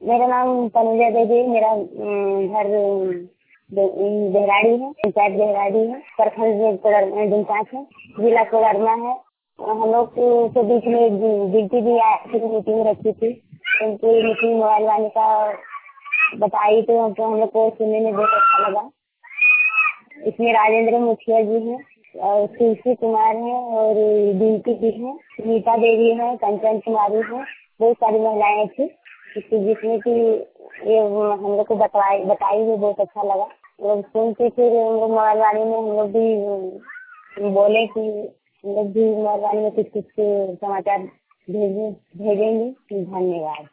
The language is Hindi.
मेरा नाम तनुजा देवी, मेरा घर देहराड़ी है, पंचायत देहराड़ी है, प्रखंड डिमकास है, जिला कोडरमा है। हम लोग के बीच में एक गिनती भी मीटिंग रखी थी, उनकी मीटिंग मोबाइल वाले का बताई तो हम लोग को सुनने में बहुत अच्छा लगा। इसमें राजेंद्र मुखिया जी हैं और तुलसी कुमार है और बिनती जी है, नीता देवी है, कंचन कुमारी है, बहुत सारी महिलाएं थी जिसमें कि ये हम लोग को बताई हुई बहुत अच्छा लगा। लोग सुन के फिर मोबाइल वाले में हम लोग भी बोले कि हम लोग भी मोबाइल वाले में कुछ समाचार भेजेंगे। धन्यवाद।